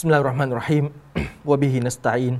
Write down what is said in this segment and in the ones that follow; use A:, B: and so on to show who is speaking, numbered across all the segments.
A: Bismillahirrahmanirrahim. Wa bihi nasta'in.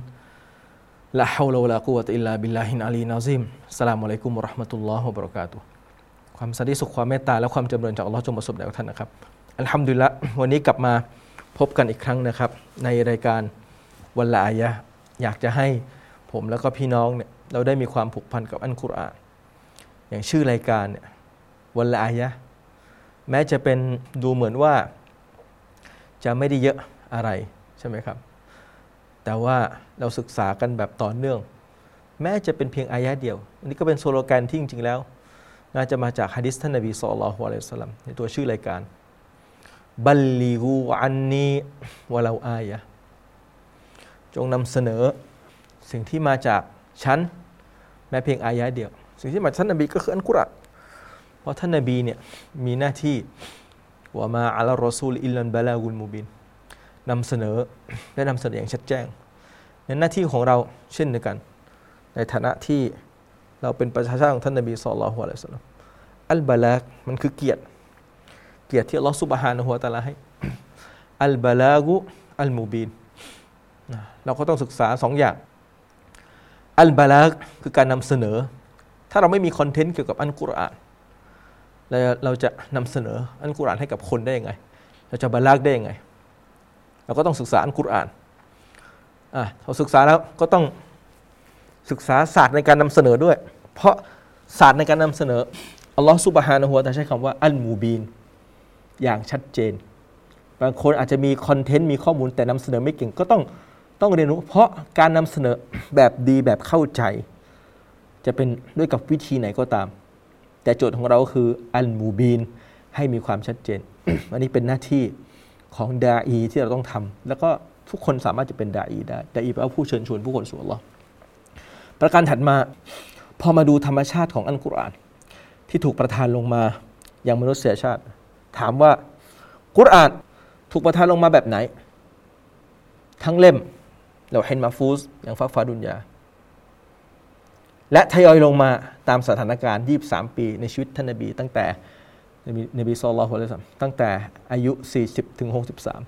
A: La hawla wa la quwwata illa billahil aliyyil azim. Assalamualaikum warahmatullahi wabarakatuh. ความสันติสุขความเมตตาและความจำเริญจากอัลเลาะห์จงประสบแด่ท่านนะครับอัลฮัมดุลิลละห์วันนี้กลับมาพบกันอีกครั้งนะครับในรายการวันละอายะห์อยากจะให้ผมแล้วก็พี่น้องเนี่ยเราได้มีความผูกพันกับอัลกุรอานอย่างชื่อรายการเนี่ยวันละอายะห์แม้จะเป็นดูเหมือนว่าจะไม่ได้เยอะอะไรใช่ไหมครับแต่ว่าเราศึกษากันแบบต่อเนื่องแม้จะเป็นเพียงอายะห์เดียวอันนี้ก็เป็นสโลแกนที่จริงๆแล้วน่าจะมาจากหะดีษท่านนบีศ็อลลัลลอฮุอะลัยฮิวะซัลลัมในตัวชื่อรายการบัลลิกูอันนีวะลาอายะห์จงนำเสนอสิ่งที่มาจากฉันแม้เพียงอายะห์เดียวสิ่งที่มาจากท่านนบีก็คืออัลกุรอานเพราะท่านนบีเนี่ยมีหน้าที่วะมาอะลัรรอซูลอิลลัลบะลากุลมุบินนำเสนอและนำเสนออย่างชัดแจ้งในหน้าที่ของเราเช่นเดียวกันในฐานะที่เราเป็นประชาชาติของท่านนบีศ็อลลัลลอฮุอะลัยฮิวะซัลลัมอัลบะลาฆมันคือเกียรติที่อัลเลาะห์ซุบฮานะฮูวะตะอาลาให้อัลบะลากุอัลมุบีนเราก็ต้องศึกษา2อย่างอัลบะลาฆคือการนำเสนอถ้าเราไม่มีคอนเทนต์เกี่ยวกับอัลกุรอานเราจะนำเสนออัลกุรอานให้กับคนได้ยังไงเราจะบะลาฆได้ยังไงเราก็ต้องศึกษาอัลกุรอานเราศึกษาแล้วก็ต้องศึกษาศาสตร์ในการนำเสนอด้วยเพราะศาสตร์ในการนำเสนออัลลอฮฺซุบฮานะฮูวะตะอาลาใช้คำว่าอัลมูบีนอย่างชัดเจนบางคนอาจจะมีคอนเทนต์มีข้อมูลแต่นำเสนอไม่เก่งก็ต้องเรียนรู้เพราะการนำเสนอแบบดีแบบเข้าใจจะเป็นด้วยกับวิธีไหนก็ตามแต่โจทย์ของเราก็คืออัลมูบีนให้มีความชัดเจน อันนี้เป็นหน้าที่ของดาอีที่เราต้องทำแล้วก็ทุกคนสามารถจะเป็นดาอีได้ดาอีแปลว่าผู้เชิญชวนผู้คนสู่อัลเลาะห์ประการถัดมาพอมาดูธรรมชาติของอัลกุรอานที่ถูกประทานลงมาอย่างมนุษยชาติถามว่ากุรอานถูกประทานลงมาแบบไหนทั้งเล่มเราเห็นมาฟูซอย่างฟักฟ้าดุนยาและทยอยลงมาตามสถานการณ์23ปีในชีวิตท่านนบีตั้งแต่นบีศ็อลลัลลอฮุอะลัยฮิวะซัลลัมตั้งแต่อายุ40ถึง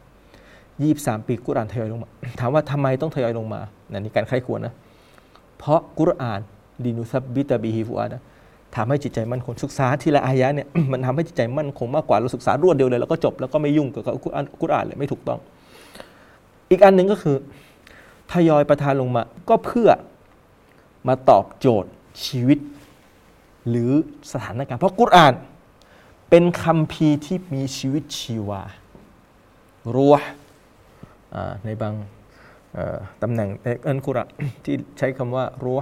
A: 63 23ปีกุรอานทยอยลงมาถามว่าทำไมต้องทยอยลงมานี่การใคร่ครวญนะเพราะกุรอานลินุซับบิตะบิฮิฟุอาดะทำให้จิตใจมั่นคงศึกษาทีละอายะห์เนี่ย มันทำให้จิตใจมั่นคงมากกว่าเราศึกษารวดเดียวเลยแล้วก็จบแล้วก็ไม่ยุ่งกับกุรอานเลยไม่ถูกต้องอีกอันหนึ่งก็คือทยอยประทานลงมาก็เพื่อมาตอบโจทย์ชีวิตหรือสถานการณ์เพราะกุรอานเป็นคัมภีร์ที่มีชีวิตชีวารูห์ในบางตำแหน่งในอัลกุรอานที่ใช้คำว่ารู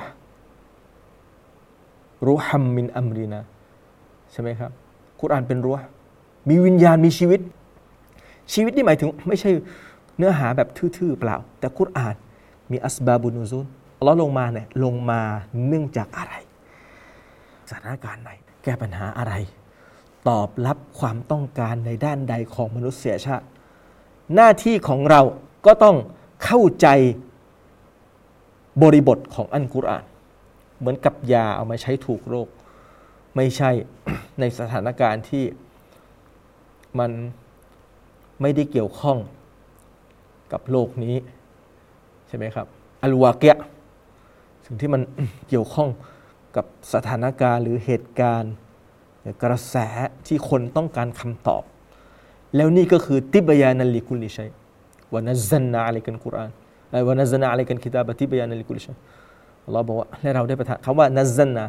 A: ฮัมมินอัมรินาใช่ไหมครับกุรอานเป็นรูห์มีวิญญาณมีชีวิตนี่หมายถึงไม่ใช่เนื้อหาแบบทื่อๆเปล่าแต่กุรอานมีอัสบาบุนูซูลอัลเลาะห์ลงมาเนี่ยลงมาเนื่องจากอะไรสถานการณ์ไหนแก้ปัญหาอะไรตอบรับความต้องการในด้านใดของมนุษยชาติหน้าที่ของเราก็ต้องเข้าใจบริบทของอัลกุรอานเหมือนกับยาเอามาใช้ถูกโรคไม่ใช่ ในสถานการณ์ที่มันไม่ได้เกี่ยวข้องกับโลกนี้ใช่ไหมครับอัลวาเกะสิ่งที่มัน เกี่ยวข้องกับสถานการณ์หรือเหตุการณ์กระแสที่คนต้องการคำตอบแล้วนี่ก็คือติบยานัลลิกุลิชัยวะนัซซัลนาอะลัยกัลกุรอานวะนัซซัลนาอะลัยกัลกิตาบะติบยานัลลิกุลิชัยอัลเลาะห์บอกว่าและเราได้ประทานคำว่านัซซัลนา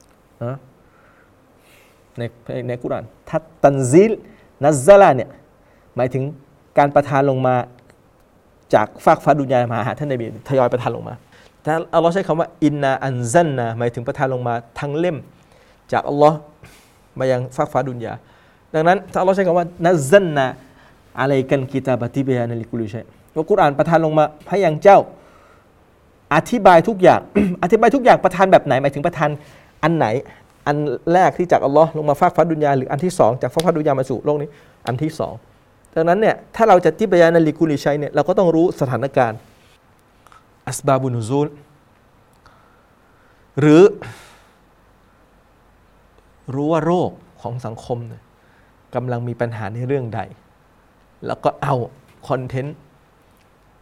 A: ในกุรอานทัตตันซิลนัซซะลาเนี่ยหมายถึงการประทานลงมาจากฟากฟ้าดุนยามาหาท่านนบีทยอยประทานลงมาแต่อัลเลาะห์ใช้คำว่าอินนาอันซัลนาหมายถึงประทานลงมาทั้งเล่มจากอัลเลาะห์มายังฟากฟ้าดุนยาดังนั้นถ้าอัลเลาะห์ใช้คำว่านัซซัลนาอะลัยกัลกิตาบะติบยานัลลิกุลิชัยว่ากุรอานประทานลงมาให้ยังเจ้าอธิบายทุกอย่าง อธิบายทุกอย่างประทานแบบไหนหมายถึงประทานอันไหนอันแรกที่จากอัลเลาะห์ลงมาฟากฟ้าดุนยาหรืออันที่2จากฟากฟ้าดุนยามาสู่โลกนี้อันที่2ดังนั้นเนี่ยถ้าเราจะติบยานัลลิกุลิชัยเนี่ยเราก็ต้องรู้สถานการณ์อัสบาบุนูซูลหรือรู้ว่าโรคของสังคมเนี่ยกำลังมีปัญหาในเรื่องใดแล้วก็เอาคอนเทนต์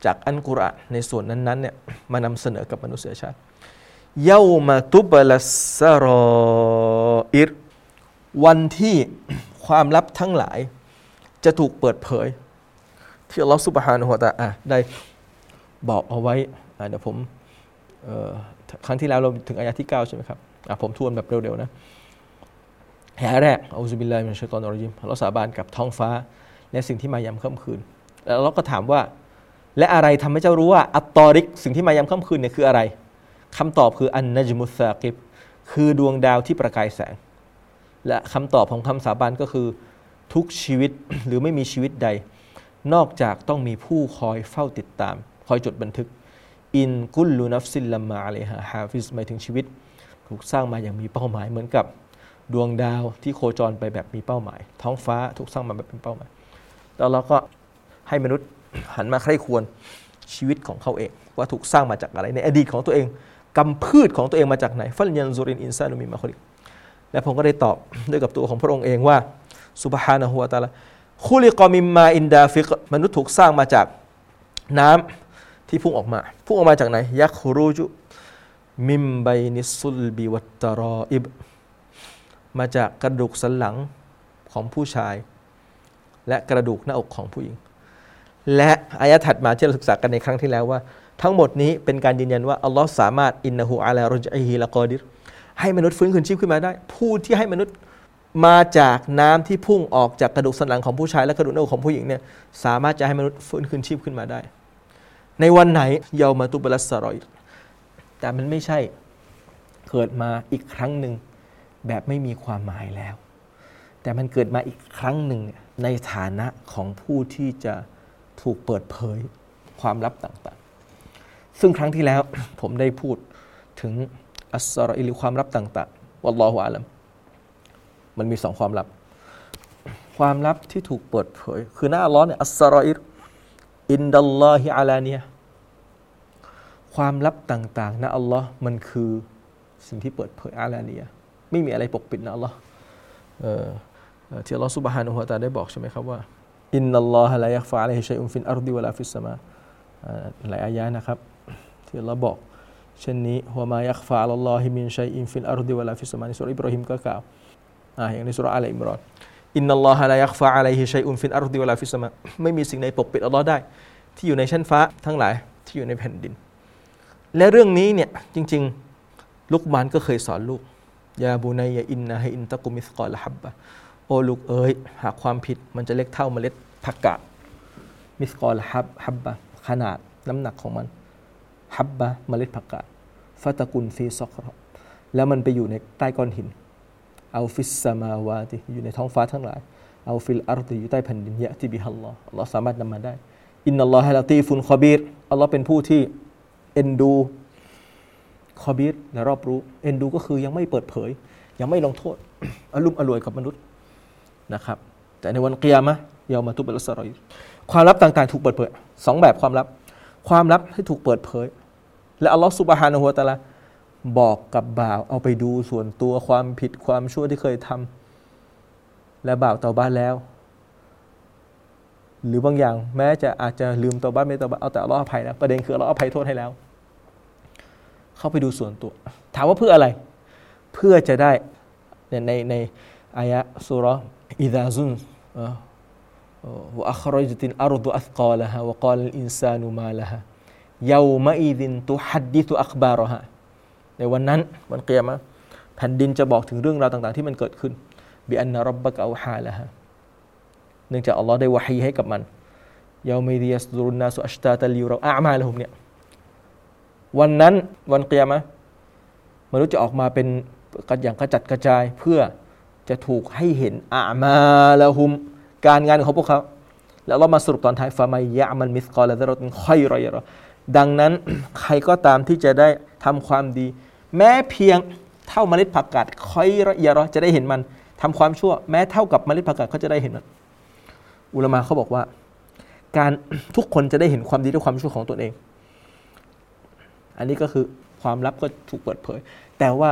A: จากอัลกุรอานในส่วนนั้นๆเนี่ยมานำเสนอกับมนุษยชาติเยามาตุบลัสซารออิรวันที่ความลับทั้งหลายจะถูกเปิดเผยที่อัลลอฮฺซุบฮานะฮูวะตะอาลาได้บอกเอาไว้เดี๋ยวผมครั้งที่แล้วเราถึงอายะที่9ใช่ไหมครับผมทวนแบบเร็วๆนะแห่แรกอัลลอฮฺบิลลาฮิมินัชชัยฏอนิรเราะญีมเราสาบานกับท้องฟ้าและสิ่งที่มายามค่ำคืนแล้วเราก็ถามว่าและอะไรทำให้เจ้ารู้ว่าอัตตอริกสิ่งที่มายามค่ำคืนเนี่ยคืออะไรคำตอบคืออันนัจมุสซากิบคือดวงดาวที่ประกายแสงและคำตอบของคำสาบานก็คือทุกชีวิต หรือไม่มีชีวิตใดนอกจากต้องมีผู้คอยเฝ้าติดตามคอยจดบันทึกอินกุลลุนัฟซิลลัมมาอะลัยฮาฮาฟิซหมายถึงชีวิตถูกสร้างมาอย่างมีเป้าหมายเหมือนกับดวงดาวที่โคจรไปแบบมีเป้าหมายท้องฟ้าถูกสร้างมาแบบเป็นเป้าหมายแล้วเราก็ให้มนุษย์หันมาใคร่ควรชีวิตของเขาเองว่าถูกสร้างมาจากอะไรในอดีตของตัวเองกำพืชของตัวเองมาจากไหนฟัลยันซุรินอินซานุมิมาคุลิกและผมก็ได้ตอบด้วยกับตัวของพระองค์เองว่าซุบฮานะฮูวะตะอาลาคุลิกอมิมมาอินดาฟิกมนุษย์ถูกสร้างมาจากน้ำที่พุ่งออกมาจากไหนยักรูจุมิมไบนิสซุลบิวัตตารออิบมาจากกระดูกสันหลังของผู้ชายและกระดูกหน้าอกของผู้หญิงและอายะถัดมาที่เราศึกษากันในครั้งที่แล้วว่าทั้งหมดนี้เป็นการยืนยันว่าอัลลอฮ์สามารถอินนะฮูอะลารจอิฮิละกอดิรให้มนุษย์ฟื้นคืนชีพขึ้นมาได้ผู้ที่ให้มนุษย์มาจากน้ำที่พุ่งออกจากกระดูกสันหลังของผู้ชายและกระดูกหน้าอกของผู้หญิงเนี่ยสามารถจะให้มนุษย์ฟื้นคืนชีพขึ้นมาได้ในวันไหนเยามาตุบลัสซารออิรแต่มันไม่ใช่เกิดมาอีกครั้งหนึ่งแบบไม่มีความหมายแล้วแต่มันเกิดมาอีกครั้งหนึ่งในฐานะของผู้ที่จะถูกเปิดเผยความลับต่างๆซึ่งครั้งที่แล้ว ผมได้พูดถึงอัสซารออิรความลับต่างๆวัลลอฮุอาลัมมันมี2ความลับความลับที่ถูกเปิดเผยคือหน้าอัลเลาะห์เนี่ยอัสซารออิรอินดัลลอฮิอะลานียะความลับต่างๆนะอัลลอฮ์มันคือสิ่งที่เปิดเผยอาลานียะไม่มีอะไรปกปิดนะอัลลอฮ์ที่อัลลอฮ์ซุบฮานะฮูวะตะอาลาได้บอกใช่ไหมครับว่าอินนัลลอฮะลายักฟาอะลัยฮิชัยอุนฟิลอัรฎิวะลาฟิสสมาหลายอายะห์นะครับที่อัลลอฮ์บอกเช่นนี้ฮุวะมายักฟาอะลัลลอฮิมินชัยอินฟิลอัรฎิวะลาฟิสสมาในซูเราะห์อิบรอฮีมก็กล่าวอย่างในซูเราะห์อาลอิมรอนอินนัลลอฮะลายักฟาอะลัยฮิชัยอุนฟิลอัรฎิวะลาฟิสสมาไม่มีสิ่งใดปกปิดอัลลอฮ์ได้ที่อยู่ในชั้นฟ้าทั้งหลายที่อยู่ในแผ่นดินและเรื่องนี้เนี่ยจริงๆลุกมานก็เคยสอนลูกยาบูนัยอินนะฮอินตะกุมิสกอลฮับบะโอ้ลูกเอ๋ยหากความผิดมันจะเล็กเท่าเมล็ดผักกาดมิสกอลฮับบะขนาดน้ำหนักของมันฮับบะเมล็ดผักกาดฟะตะกุนฟีซอกรอแล้วมันไปอยู่ในใต้ก้อนหินเอาฟิสซามาวาติอยู่ในท้องฟ้าทั้งหลายเอาฟิลอัรฎิอยู่ใต้แผ่นดินยะติบิฮัลลอฮ์อัลเลาะห์สามารถนำมาได้อินนัลลอฮะละตีฟุนคอบีรอัลเลาะห์เป็นผู้ที่เอ็นดูคอบีรและรอบรู้เอ็นดูก็คือยังไม่เปิดเผยยังไม่ลงโทษอลุ่มอล่วยกับมนุษย์นะครับแต่ในวันกิยามะฮ์ยามาตุบลัสซารออิรความลับต่างๆถูกเปิดเผย2แบบความลับที่ถูกเปิดเผยและอัลเลาะห์ซุบฮานะฮูวะตะอาลาบอกกับบ่าวเอาไปดูส่วนตัวความผิดความชั่วที่เคยทำและบ่าวเตาบ้านแล้วหรือบางอย่างแม้จะอาจจะลืมเตาบ้านไม่เตาบ้านเอาแต่อัลเลาะห์อภัยนะประเด็นคืออัลเลาะห์อภัยโทษให้แล้วเข้าไปดูส่วนตัวถามว่าเพื่ออะไรเพื่อจะได้ในอายะห์ซูเราะห์อิซาซุนวะอัคเราะญติลอัรฎุอัษกอลฮาวะกอลัลอินซานุมาละฮาเยามะอิซินตุฮัดดิซุอัคบารอฮาในวันนั้นวันกิยามะฮ์แผ่นดินจะบอกถึงเรื่องราวต่างๆที่มันเกิดขึ้นบิอันนะร็อบบะกะเอาฮาละฮาเนื่องจากอัลเลาะห์ได้วะฮีให้กับมันเยามิยัสดุรุนนาสุอัชตาตะลิเราอะมาละฮุมเนี่ยวันนั้นวันกิยามะฮ์มนุษย์จะออกมาเป็นอย่างกระจัดกระจายเพื่อจะถูกให้เห็นอะมาละฮุมการงานของพวกเขาแล้วเรามาสรุปตอนท้ายฟะมัยยะมัลมิสกอลซะเราะตินค็อยรอยะรอดังนั้นใครก็ตามที่จะได้ทำความดีแม้เพียงเท่าเมล็ดผักกาดค็อยรอยะรอจะได้เห็นมันทำความชั่วแม้เท่ากับเมล็ดผักกาดเขาจะได้เห็นมันอุลามะเขาบอกว่าการทุกคนจะได้เห็นความดีและความชั่วของตนเองอันนี้ก็คือความลับก็ถูกเปิดเผยแต่ว่า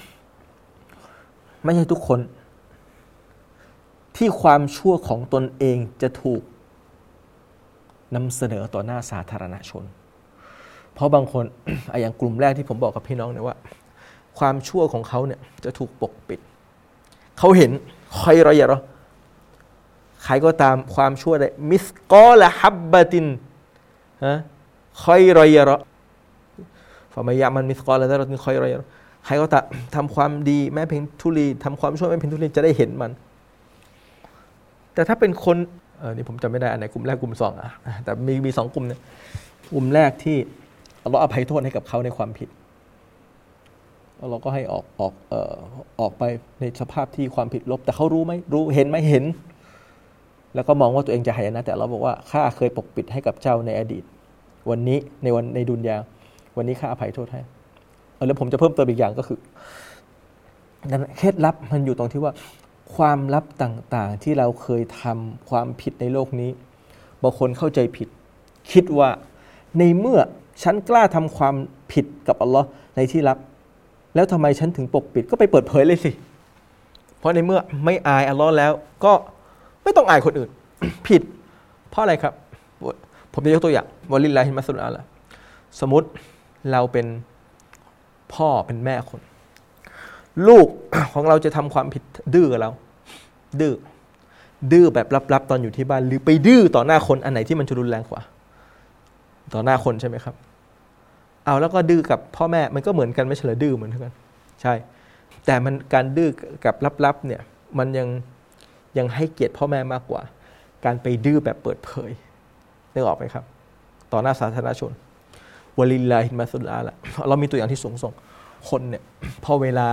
A: ไม่ใช่ทุกคนที่ความชั่วของตนเองจะถูกนำเสนอต่อหน้าสาธารณชนเพราะบางคน อย่างกลุ่มแรกที่ผมบอกกับพี่น้องเนี่ยว่าความชั่วของเขาเนี่ยจะถูกปกปิดเขาเห็นคอยรอยะใครก็ตามความชั่วใดมิสกอละฮับบะตินคอยรอยะฟะมัยยะมันมิสกอละซะเราะตินคอยรอยะใครก็ตามทำความดีแม้เพียงทุลีทำความชั่วแม้เพียงทุลีจะได้เห็นมันแต่ถ้าเป็นคนนี่ผมจำไม่ได้อันไหนกลุ่มแรกกลุ่มสองแต่มีสองกลุ่มเนี่ยกลุ่มแรกที่อัลเลาะห์อภัยโทษให้กับเขาในความผิดเราก็ให้ออกไปในสภาพที่ความผิดลบแต่เขารู้ไหมรู้เห็นไหมเห็นแล้วก็มองว่าตัวเองจะหายนะแต่เราบอกว่าข้าเคยปกปิดให้กับเจ้าในอดีตวันนี้ในดุนยาวันนี้ข้าอภัยโทษให้แล้วผมจะเพิ่มเติมอีกอย่างก็คือเคล็ดลับมันอยู่ตรงที่ว่าความลับต่างๆที่เราเคยทำความผิดในโลกนี้บางคนเข้าใจผิดคิดว่าในเมื่อฉันกล้าทำความผิดกับอัลลอฮ์ในที่ลับแล้วทำไมฉันถึงปกปิดก็ไปเปิดเผยเลยสิเพราะในเมื่อไม่อายอัลลอฮ์แล้วก็ไม่ต้องอายคนอื่น ผิดเพราะอะไรครับผมจะยกตัวอย่างวะลิลลาฮิมัสลุลอาลาสมมุติเราเป็นพ่อเป็นแม่คนลูก ของเราจะทำความผิดดื้อกับเราดื้อแบบลับๆตอนอยู่ที่บ้านหรือไปดื้อต่อหน้าคนอันไหนที่มันจะรุนแรงกว่าต่อหน้าคนใช่ไหมครับเอาแล้วก็ดื้อกับพ่อแม่มันก็เหมือนกันไม่ใช่เหรอดื้อเหมือนกันใช่แต่มันการดื้อกับลับๆเนี่ยมันยังให้เกียรติพ่อแม่มากกว่าการไปดื้อแบบเปิดเผยนึกออกไหมครับต่อหน้าสาธารณชนวะลิลลาฮิมัสลุลอาลาเรามีตัวอย่างที่สูงส่งคนเนี่ยพอเวลา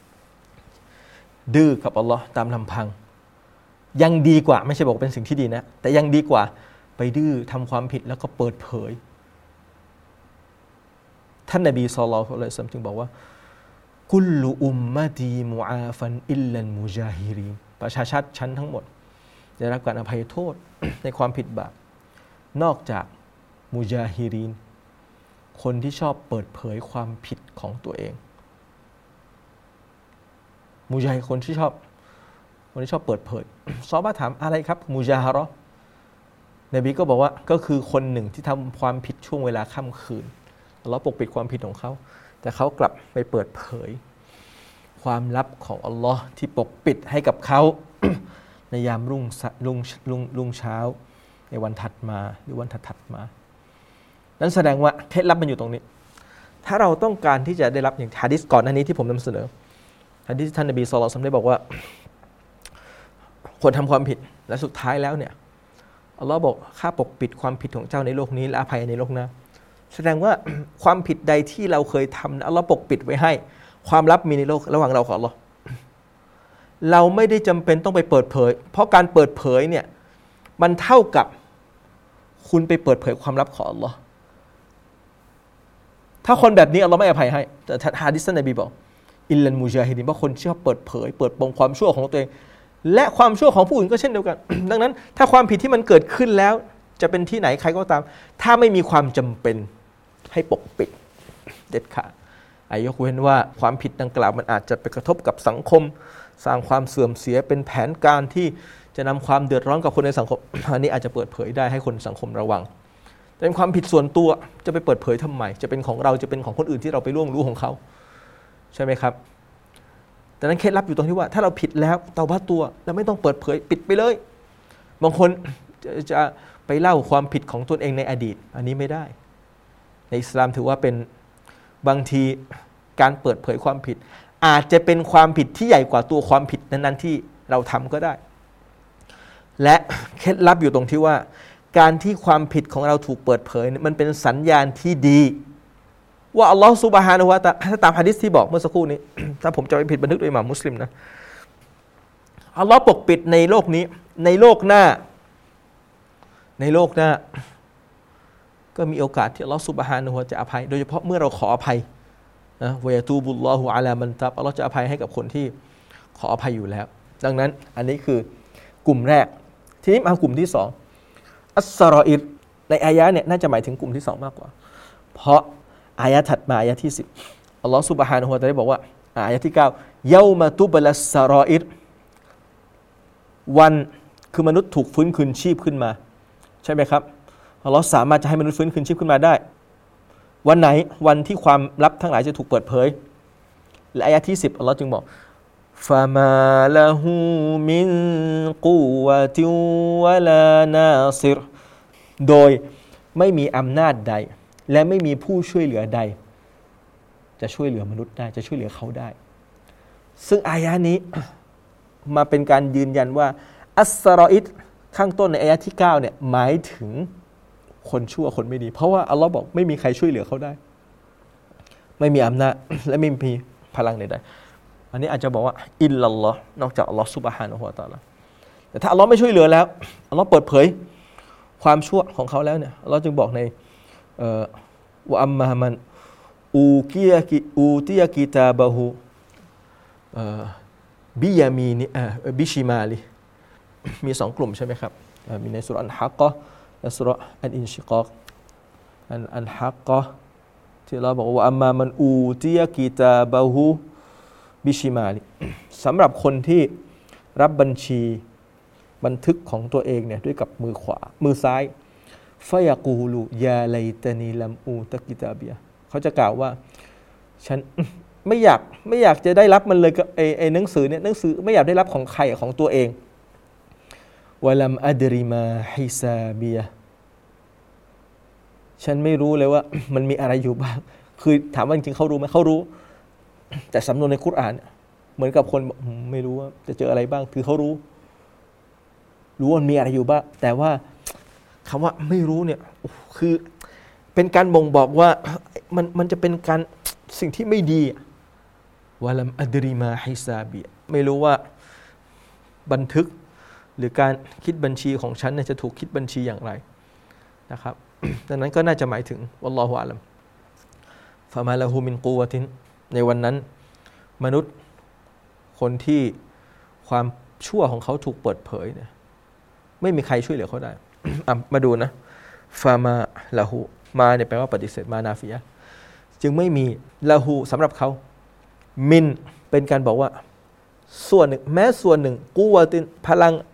A: ดื้อกับอัลลอฮ์ตามลำพังยังดีกว่าไม่ใช่บอกเป็นสิ่งที่ดีนะแต่ยังดีกว่าไปดื้อทำความผิดแล้วก็เปิดเผยท่านนบีศ็อลลัลลอฮุอะลัยฮิวะซัลลัมจึงบอกว่ากุลลุอุมมะตีมุอาฟันอิลลัลมุญาฮิรีนประชาชาติชั้นทั้งหมดได้รับการอภัยโทษ ในความผิดบาปนอกจากมุญาฮิรีนคนที่ชอบเปิดเผยความผิดของตัวเองมุญาฮิคนที่ชอบเปิดเผยซอฮาบะห์ถามอะไรครับมุญาฮะเราะห์นบีก็บอกว่าก็คือคนหนึ่งที่ทำความผิดช่วงเวลาค่ำคืนอัลเลาะห์ปกปิดความผิดของเขาแต่เขากลับไปเปิดเผยความลับของอัลลอฮ์ที่ปกปิดให้กับเขา ในยามรุ่งเช้าในวันถัดมาหรือวันถัดมานั้นแสดงว่าเคล็ดลับมันอยู่ตรงนี้ถ้าเราต้องการที่จะได้รับอย่างหะดีษก่อนหน้านี้ที่ผมนำเสนอหะดีษท่านนบีศ็อลลัลลอฮุอะลัยฮิวะซัลลัมได้บอกว่าคนทำความผิดและสุดท้ายแล้วเนี่ยอัลลอฮ์บอกข้าปกปิดความผิดของเจ้าในโลกนี้และอภัยในโลกหน้าแสดงว่า ความผิดใดที่เราเคยทำอัลลอฮ์ปกปิดไว้ให้ความลับมีในโลกระหว่างเรากับอัลลอฮ์เราไม่ได้จำเป็นต้องไปเปิดเผยเพราะการเปิดเผยเนี่ยมันเท่ากับคุณไปเปิดเผยความลับของอัลลอฮ์ถ้าคนแบบนี้อัลลอฮ์ไม่อภัยให้แต่หะดีษนบีบอกอิลลัลมุญาฮิดีนว่าคนที่ชอบเปิดเผยเปิดโปงความชั่วของตัวเองและความชั่วของผู้อื่นก็เช่นเดียวกัน ดังนั้นถ้าความผิดที่มันเกิดขึ้นแล้วจะเป็นที่ไหนใครก็ตามถ้าไม่มีความจำเป็นให้ปกปิดเด็ดขาดยกเว้นว่าความผิดดังกล่าวมันอาจจะไปกระทบกับสังคมสร้างความเสื่อมเสียเป็นแผนการที่จะนำความเดือดร้อนกับคนในสังคม อันนี้อาจจะเปิดเผยได้ให้คนสังคมระวังแต่เป็นความผิดส่วนตัวจะไปเปิดเผยทำไมจะเป็นของเราจะเป็นของคนอื่นที่เราไปล่วงรู้ของเขาใช่ไหมครับแต่นั้นเคล็ดลับอยู่ตรงที่ว่าถ้าเราผิดแล้วเตาบะตัวเราไม่ต้องเปิดเผยปิดไปเลยบางคนจะไปเล่าความผิดของตนเองในอดีตอันนี้ไม่ได้ในอิสลามถือว่าเป็นบางทีการเปิดเผยความผิดอาจจะเป็นความผิดที่ใหญ่กว่าตัวความผิดนั้นๆที่เราทำก็ได้และเคล็ดลับอยู่ตรงที่ว่าการที่ความผิดของเราถูกเปิดเผยมันเป็นสัญญาณที่ดีว่าอัลลอฮฺซุบฮานะฮูวะตะอาลาตามหะดีษที่บอกเมื่อสักครู่นี้ ถ้าผมจะไม่ผิดบันทึกโดยอิหม่ามมุสลิมนะอัลลอฮฺปกปิดในโลกนี้ในโลกหน้าก็มีโอกาสที่อัลลอฮฺซุบฮานะฮูวะตะอาลาจะอภัยโดยเฉพาะเมื่อเราขออภัยนะวะยะตูบุลลอฮุอะลามันตับอัลลอฮฺจะอภัยให้กับคนที่ขออภัยอยู่แล้วดังนั้นอันนี้คือกลุ่มแรกทีนี้มากลุ่มที่สองอัสซารออิรในอายะห์เนี่ยน่าจะหมายถึงกลุ่มที่สองมากกว่าเพราะอายะห์ถัดมาอายะห์ที่10อัลลอฮฺซุบฮานะฮูวะตะอาลาได้บอกว่าอายะห์ที่9ยอมะตุบลัสซารออิรวันคือมนุษย์ถูกฟื้นคืนชีพขึ้นมาใช่ไหมครับอัลลอฮ์สามารถจะให้มนุษย์ฟื้นคืนชีพขึ้นมาได้วันไหนวันที่ความลับทั้งหลายจะถูกเปิดเผยและอายะที่10อัลลอฮ์จึงบอกฟามาละฮูมินกุวะติวะลานาซิรโดยไม่มีอำนาจใดและไม่มีผู้ช่วยเหลือใดจะช่วยเหลือมนุษย์ได้จะช่วยเหลือเขาได้ซึ่งอายะนี้มาเป็นการยืนยันว่าอัสซารออิดข้างต้นในอายะที่9เนี่ยหมายถึงคนชั่วคนไม่ดีเพราะว่าอัลลอฮ์บอกไม่มีใครช่วยเหลือเขาได้ไม่มีอำนาจและไม่มีพลังใดๆอันนี้อาจจะบอกว่าอิลลัลลอฮ์นอกจากอัลลอฮ์ซุบฮานะฮูวะตะอาลาแต่ถ้าอัลลอฮ์ไม่ช่วยเหลือแล้วอัลลอฮ์เปิดเผยความชั่วของเขาแล้วเนี่ยอัลลอฮ์จึงบอกในวะอัมมามันอูติยะกิตาบะฮูบิยามีนบิชิมาลิมี2กลุ่มใช่ไหมครับมีในสุเราะห์อันฮักกะห์และสุเราะห์อันอินชิกอกอันฮักกะห์ที่เราบอกว่าอัมมามันอูติยะกิตาบะฮูบิชิมาลิสำหรับคนที่รับบัญชีบันทึกของตัวเองเนี่ยด้วยกับมือขวามือซ้ายฟะยะกูลูยาไลตานีลัมอูตะกิตาบียะเขาจะกล่าวว่าฉันไม่อยากจะได้รับมันเลยกับไอ้หนังสือเนี่ยหนังสือไม่อยากได้รับของใครของตัวเองวะลัมอัดริมาฮิซาบียะฉันไม่รู้เลยว่ามันมีอะไรอยู่บ้างคือถามว่าจริงๆเขารู้ไหมเขารู้แต่สำนวนในกุรอานเหมือนกับคนไม่รู้ว่าจะเจออะไรบ้างคือเขารู้ว่ามีอะไรอยู่บ้างแต่ว่าคำว่าไม่รู้เนี่ยคือเป็นการบ่งบอกว่ามันจะเป็นการสิ่งที่ไม่ดีวะลัมอัดริมาฮิซาบีไม่รู้ว่าบันทึกหรือการคิดบัญชีของฉันเนี่ยจะถูกคิดบัญชีอย่างไรนะครับ ดังนั้นก็น่าจะหมายถึงวัลลอฮุอะลัมฟะมาละฮูมินกุวะตินในวันนั้นมนุษย์คนที่ความชั่วของเขาถูกเปิดเผยเนี่ยไม่มีใครช่วยเหลือเขาได้ มาดูนะฟามาละฮูมาเนี่ยแปลว่าปฏิเสธมานาฟิยะจึงไม่มีละฮูสำหรับเขามินเป็นการบอกว่าส่วนหนึ่งแม้ส่วนหนึ่งกุวะตินพ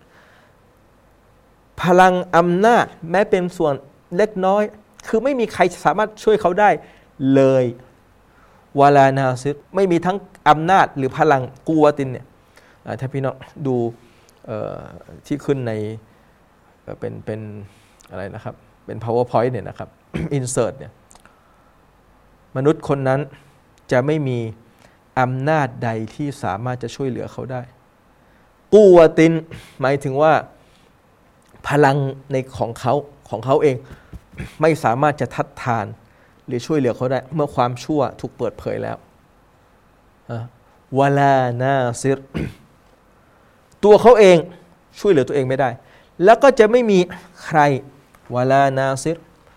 A: ลังอำนาจแม้เป็นส่วนเล็กน้อยคือไม่มีใครสามารถช่วยเขาได้เลยวาลานาซิรไม่มีทั้งอำนาจหรือพลังกุวะตินเนี่ยถ้าพี่น้องดูที่ขึ้นในเป็นอะไรนะครับเป็น PowerPoint เนี่ยนะครับ insert เนี่ยมนุษย์คนนั้นจะไม่มีอำนาจใดที่สามารถจะช่วยเหลือเขาได้กุวะตินหมายถึงว่าพลังในของเขาเองไม่สามารถจะทัดทานหรือช่วยเหลือเขาได้เมื่อความชั่วถูกเปิดเผยแล้ววะลานาซิรตัวเขาเองช่วยเหลือตัวเองไม่ได้แล้วก็จะไม่มีใครวะลานาซิร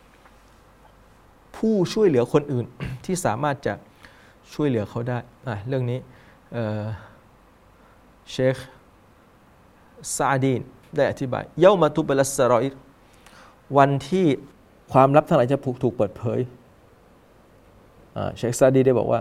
A: ผู้ช่วยเหลือคนอื่น ที่สามารถจะช่วยเหลือเขาได้เรื่องนี้เชคซาดีนได้อธิบายเยามาตุบลัสซารออิรวันที่ความลับทั้งหลายจะถูกเปิดเผยเชคซาดีได้บอกว่า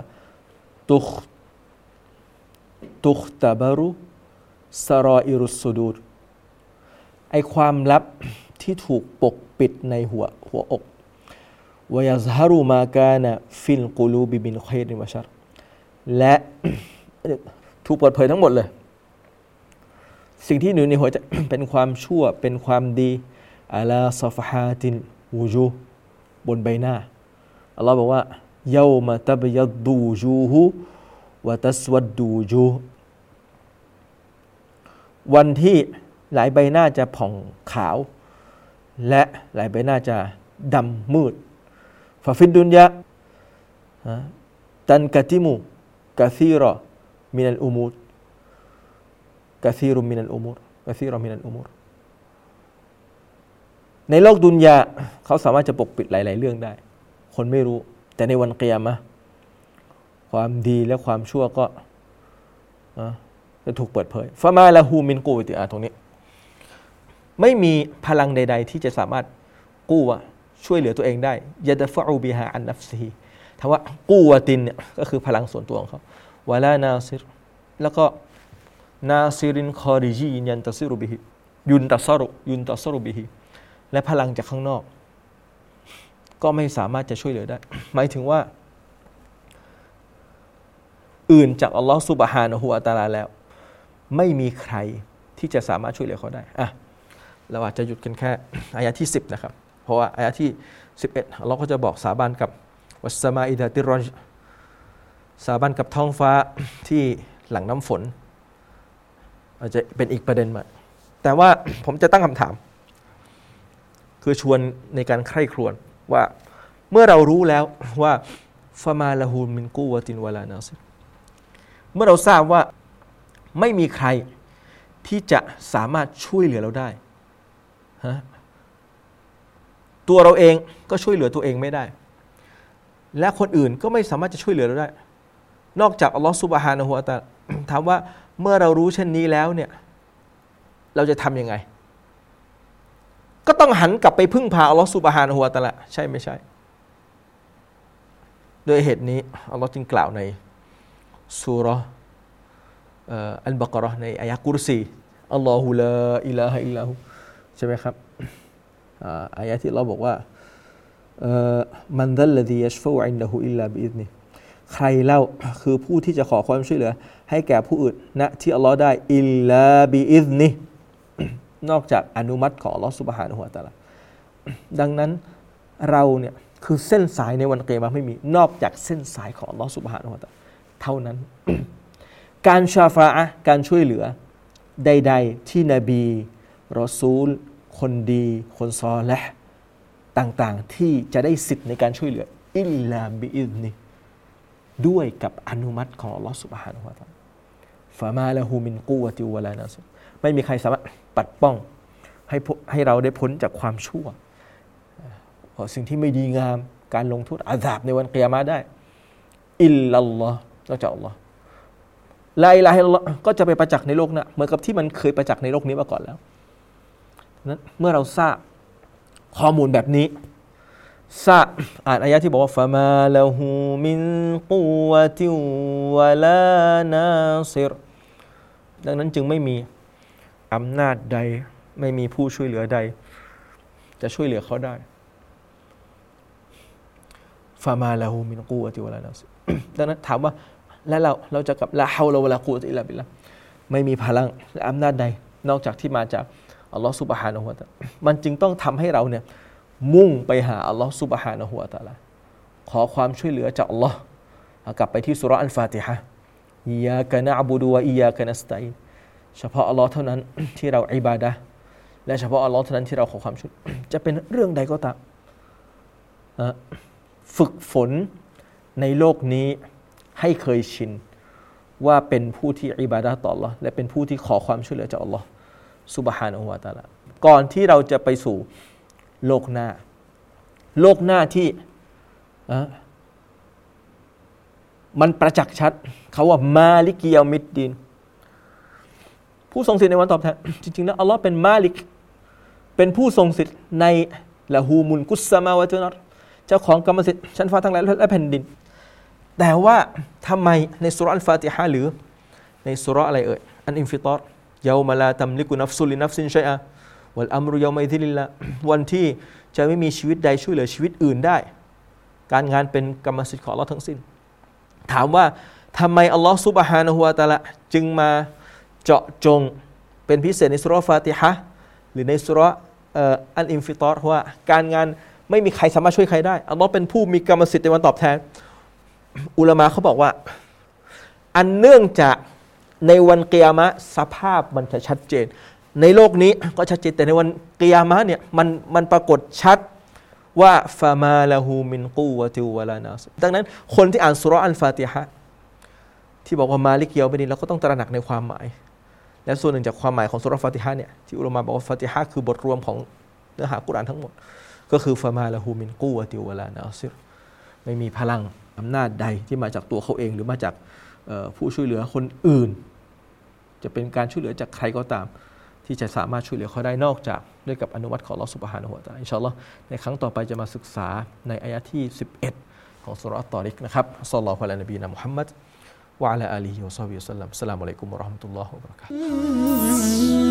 A: ตุคตะบารุซารออิรุสซุดูรไอความลับที่ถูกปกปิดในหัวอกวะยัซฮารุมากานะฟิลกุลูบิมินค็อยริวะชัรและถูกเปิดเผยทั้งหมดเลยสิ่งที่อยู่ในหัวใจ เป็นความชั่วเป็นความดีอะลาซอฟฮาตินวูจูบนใบหน้าอัลลอฮ์บอกว่าเยามาตับยัดดูจูฮุวะตัสวัดดูจูวันที่หลายใบหน้าจะผ่องขาวและหลายใบหน้าจะดำมืดฟาฟิดดุนยะตันกะติมุกะซีรอมินัลอุมูรกะซีรุมินัลอุมูรกะซีรอมินัลอุมูรในโลกดุนยาเขาสามารถจะปกปิดหลายๆเรื่องได้คนไม่รู้แต่ในวันกิยามะห์ความดีและความชั่วก็จะถูกเปิดเผยฟะมาละฮูมินกุวะติตรงนี้ไม่มีพลังใดๆที่จะสามารถกู้ช่วยเหลือตัวเองได้ยะดะฟะอูบิฮาอันนัฟซิฮิถ้าว่ากุวะตินเนี่ยก็คือพลังส่วนตัวของเขาวะลานาซิรแล้วก็นาซิรินคอริจียันตะซิรุบิฮิยุนตะซารุบิฮิและพลังจากข้างนอกก็ไม่สามารถจะช่วยเหลือได้ หมายถึงว่าอื่นจากอัลลอฮฺซุบฮานะฮูวะตะอาลาแล้วไม่มีใครที่จะสามารถช่วยเหลือเขาได้เราอาจจะหยุดกันแค่อายะที่10นะครับเพราะว่าอายะที่11อัลลอฮฺก็จะบอกสาบานกับวัสสมาอิดะติรรจสาบานกับท้องฟ้าที่หลังน้ำฝนอาจจะเป็นอีกประเด็นมาแต่ว่าผมจะตั้งคำถามคือชวนในการใคร่ครวญว่าเมื่อเรารู้แล้วว่าฟะมาละฮูมินกุวะตินวะลานาซิรเมื่อเราทราบว่าไม่มีใครที่จะสามารถช่วยเหลือเราได้ตัวเราเองก็ช่วยเหลือตัวเองไม่ได้และคนอื่นก็ไม่สามารถจะช่วยเหลือเราได้นอกจากอัลลอฮฺซุบฮานะฮูวะตะอาลาถามว่าเมื่อเรารู้เช่นนี้แล้วเนี่ยเราจะทำยังไงก็ต้องหันกลับไปพึ่งพาอัลลอฮฺซุบฮานะฮูวะตะอาลาใช่ไม่ใช่โดยเหตุนี้อัลลอฮฺจึงกล่าวในซูเราะห์อัลบะเกาะเราะห์ในอายะห์กุรซีอัลลอฮุลาอิลาฮะอิลลาฮุใช่ไหมครับอายะห์ที่เราบอกว่ามันซัลลซียัชฟะอุอินดะฮูอิลลาบิอิซนิใครเล่าคือผู้ที่จะขอความช่วยเหลือให้แก่ผู้อื่นณที่อัลลอฮ์ได้อิลลาบิอิซนินอกจากอนุมัติของอัลลอฮ์ซุบฮานะฮูวะตะอาลาดังนั้นเราเนี่ยคือเส้นสายในวันกิยามะฮ์ไม่มีนอกจากเส้นสายของอัลลอฮ์ซุบฮานะฮูวะตะอาลาเท่านั้น การชาฟาอะห์การช่วยเหลือใดๆที่นบีรอซูลคนดีคนซอลิห์ต่างๆที่จะได้สิทธิ์ในการช่วยเหลืออิลลาบิอิซนิด้วยกับอนุมัติของอัลลอฮ์ซุบฮานะฮูวะตะอาลาฟะมาละฮูมินกุวะติวะลานาซิรไม่มีใครสามารถปัดป้องให้เราได้พ้นจากความชั่วสิ่งที่ไม่ดีงามการลงโทษอาซาบในวันกิยามะฮ์ได้อิลลัลลอฮ์นอกจากอัลลอฮ์ลาอิลาฮะอิลลัลลอฮ์ก็จะไปประจักษ์ในโลกหน้าเหมือนกับที่มันเคยประจักษ์ในโลกนี้มาก่อนแล้วนั้นเมื่อเราทราบข้อมูลแบบนี้อ่านอายะที่บอกว่าฟะมาละฮูมินกุวะติวะลานาซิรดังนั้นจึงไม่มีอำนาจใดไม่มีผู้ช่วยเหลือใดจะช่วยเหลือเขาได้ฟะมาละฮูมินกุวะติวะลานาซิรดังนั้นถามว่าและเราจะกับลาฮาวลาวะลากุวะตะอิลลาบิลลาห์ไม่มีพลังและอำนาจใดนอกจากที่มาจากอัลลอฮฺซุบฮานะฮูวะตะอาลามันจึงต้องทำให้เราเนี่ยมุ่งไปหาอัลลอฮฺซุบฮานะฮูวะตะอาลาขอความช่วยเหลือจากอัลลอฮ์กลับไปที่ซูเราะห์อัลฟาติฮะห์อิยยากะนะอ์บุดุวะอิยยากะนัสตะอีนเฉพาะอัลลอฮ์เท่านั้นที่เราอิบาดะห์และเฉพาะอัลลอฮ์เท่านั้นที่เราขอความช่วยจะเป็นเรื่องใดก็ตามฝึกฝนในโลกนี้ให้เคยชินว่าเป็นผู้ที่อิบาดะห์ต่ออัลเลาะห์และเป็นผู้ที่ขอความช่วยเหลือจากอัลเลาะห์ซุบฮานะฮูวะตะอาลาก่อนที่เราจะไปสู่โลกหน้าที่มันประจักษ์ชัดเขาว่ามาลิกิยามิดดีนผู้ทรงสิทธิ์ในวันตอบแทนจริงๆแล้วอัลเลาะห์เป็นมาลิกเป็นผู้ทรงสิทธิ์ในละฮูมุลกุสสมาวะตุนัรเจ้าของกรรมสิทธิ์ชั้นฟ้าทั้งหลายและแผ่นดินแต่ว่าทำไมในซูเราะห์อัลฟาติฮะห์หรือในซูเราะห์อะไรอันอินฟิฏาร์ยาวมะลาตัมลิกุนัฟซุลินัฟซินชัยอะวัลอัมรุยาวมะอิซิลิลลาห์วันที่จะไม่มีชีวิตใดช่วยเหลือชีวิตอื่นได้การงานเป็นกรรมสิทธิ์ของอัลเลาะห์ทั้งสิ้นถามว่าทำไมอัลเลาะห์ซุบฮานะฮูวะตะอาลาจึงมาเจาะจงเป็นพิเศษในซูเราะห์ฟาติฮะห์หรือในซูเราะห์อันอินฟิฏาร์ว่าการงานไม่มีใครสามารถช่วยใครได้อัลเลาะห์เป็นผู้มีกรรมสิทธิ์ในวันตอบแทนอุลามะเขาบอกว่าอันเนื่องจากในวันกิยามะห์สภาพมันจะชัดเจนในโลกนี้ก็ชัดเจนแต่ในวันกิยามะห์เนี่ยมันปรากฏชัดว่าฟะมาละฮูมินกุวะติวะลานาซิรดังนั้นคนที่อ่านซูเราะห์อัลฟาติฮะห์ที่บอกว่ามาลิกยอมิดดีนเราก็ต้องตระหนักในความหมายและส่วนหนึ่งจากความหมายของซูเราะห์ฟาติฮะห์เนี่ยที่อุลามะบอกว่าฟาติฮะห์คือบทรวมของเนื้อหากุรอานทั้งหมดก็คือฟะมาละฮูมินกุวะติวะลานาซิรไม่มีพลังอำนาจใดที่มาจากตัวเขาเองหรือมาจากผู้ช่วยเหลือคนอื่นจะเป็นการช่วยเหลือจากใครก็ตามที่จะสามารถช่วยเหลือเขาได้นอกจากด้วยกับอนุมัติของอัลเลาะห์ซุบฮานะฮูวะตะอาลาอินชาอัลลอฮ์ในครั้งต่อไปจะมาศึกษาในอายะที่11ของซูเราะห์อัตตอริกนะครับศ็อลลัลลอฮุอะลานบีนะมุฮัมมัดวะอะลาอาลีฮิวะศอฮบิฮิวะซัลลัมอัสสลามุอะลัยกุมวะเราะห์มะตุลลอฮิวะบะเราะกาตุฮ์